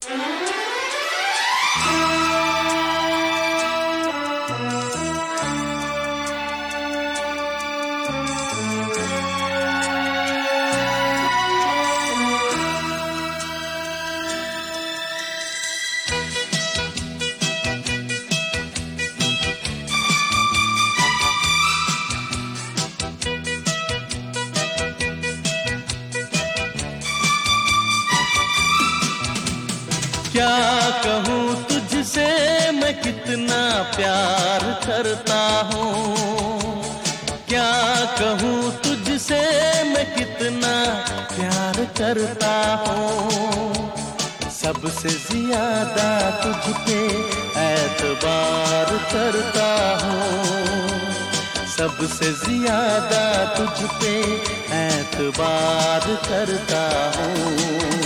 क्या कहूँ तुझसे मैं कितना प्यार करता हूँ, क्या कहूँ तुझसे मैं कितना प्यार करता हूँ। सबसे ज्यादा तुझ पे एतबार करता हूँ, सबसे ज्यादा तुझ पे एतबार करता हूँ।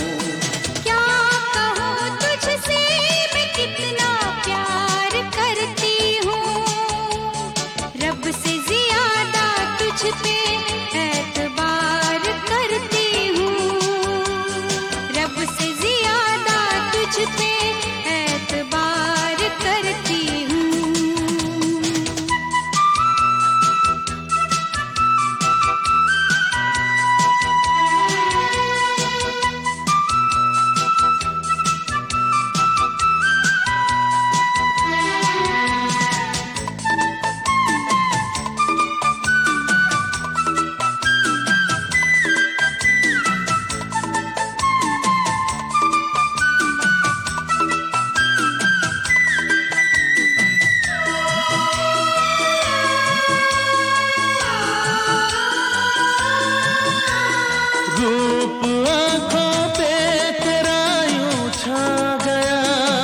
रूप आँखों पे तेरा यूं छा गया,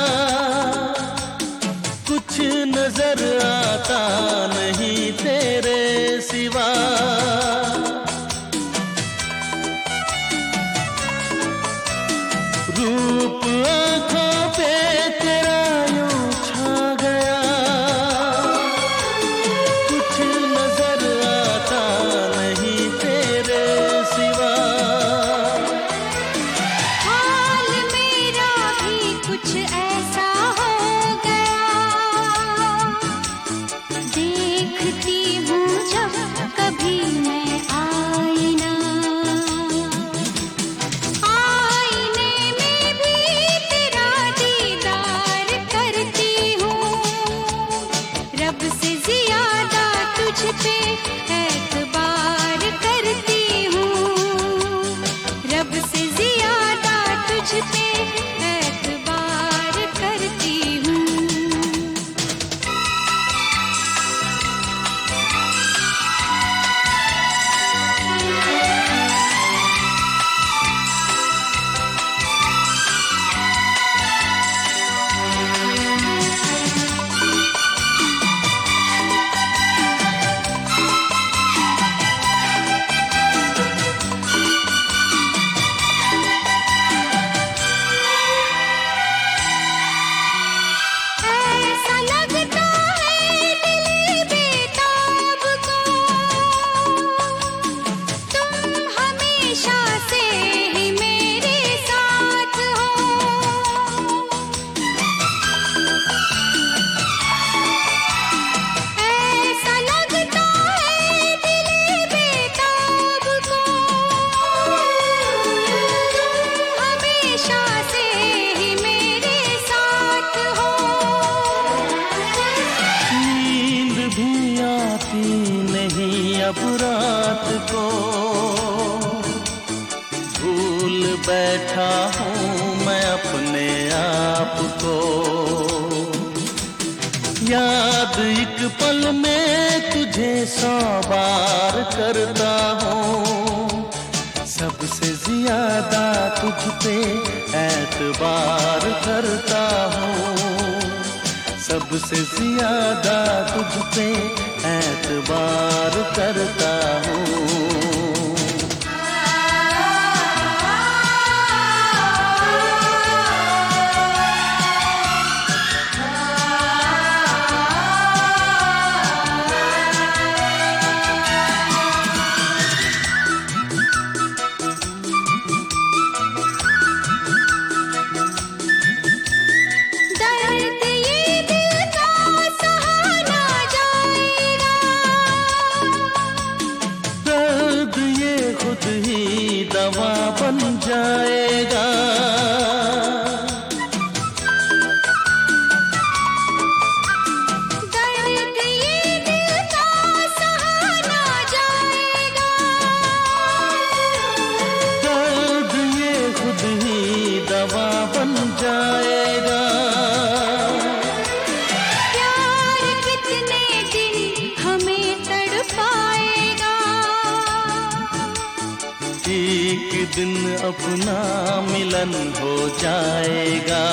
कुछ नजर आता नहीं तेरे सिवा। रूप आँखों पे तेरा यूं छा गया, कुछ नजर आता नहीं तेरे सिवा। कुछ ऐसा हो गया, देखती हूँ जब कभी मैं आईना, आईने में भी तेरा दीदार करती हूँ। रब से ज्यादा तुझ पे एतबार करती हूँ, रब से ज्यादा तुझ पे नहीं अब रात को, भूल बैठा हूँ मैं अपने आप को। याद एक पल में तुझे 100 बार करता हूँ, सबसे ज्यादा तुझ पे एतबार करता हूँ, सबसे ज्यादा तुझ पे एतबार करता हूँ। बन जाएगा। प्यार कितने दिन हमें तड़पाएगा, एक दिन अपना मिलन हो जाएगा।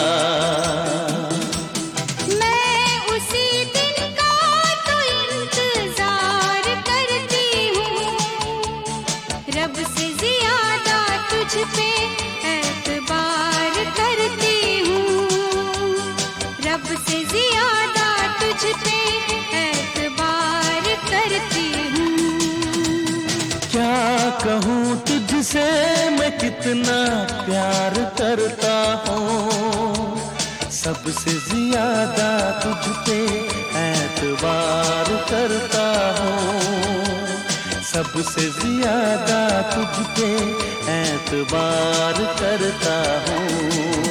मैं उसी दिन का तो इंतजार करती हूँ, रब से ज्यादा तुझ पे एतबार करती हूँ, रब से ज्यादा तुझ पे एतबार करती हूँ। क्या कहूँ तुझसे मैं कितना प्यार करता हूँ, सबसे ज्यादा तुझ पे एतबार करता हूँ, सबसे ज्यादा तुझ पे एतबार करता हूँ।